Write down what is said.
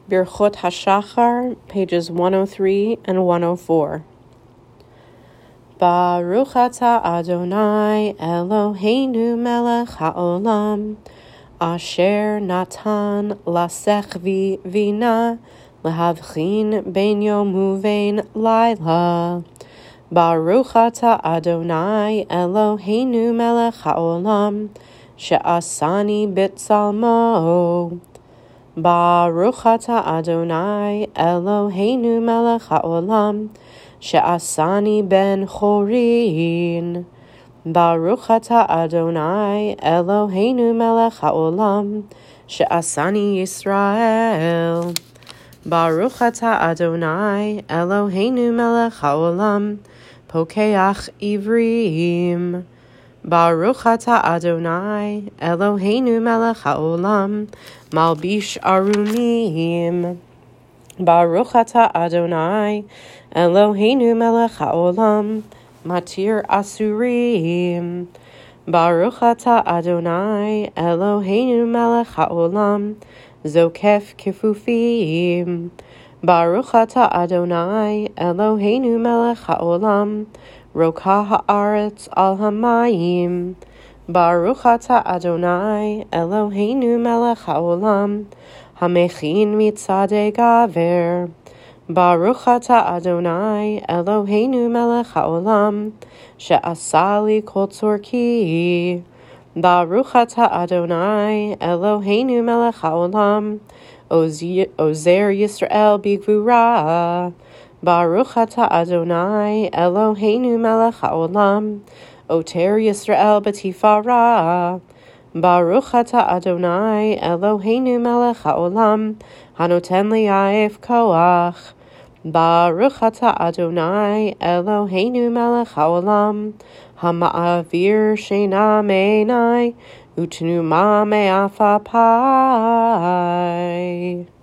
Birchot HaShachar, pages 103 and 104. Baruch atah Adonai Eloheinu melech haolam, asher natan lasech vina lehavchin ben yom uvein laila. Baruch atah Adonai Eloheinu melech haolam, she'asani b'tzalmo. Baruch atah Adonai Eloheinu melech haolam, she'asani ben chorin. Baruch atah Adonai Eloheinu melech haolam, she'asani Yisrael. Baruch atah Adonai Eloheinu melech haolam, pokeach ivrim. Baruch atah Adonai Eloheinu melech haolam, malbish arumim. Baruch atah Adonai Eloheinu melech haolam, matir asurim. Baruch atah Adonai Eloheinu melech haolam, zokef kifufim. Baruch atah Adonai Eloheinu melech haolam, rokah haaretz al hamayim. Baruch atah Adonai Eloheinu melech haolam, hamechin mitzadei gaver. Baruch atah Adonai Eloheinu melech haolam, she'asali kol tzorki. Baruch atah Adonai Eloheinu melech haolam, ozer Yisrael bigvura. Baruch atah Adonai Eloheinu melech haolam, oter Yisrael b'tifara. Baruch atah Adonai Eloheinu melech haolam, hanoten li'ayef koach. Baruch atah Adonai Eloheinu melech haolam, hama'avir sheina me'enai, utnuma me'afapai.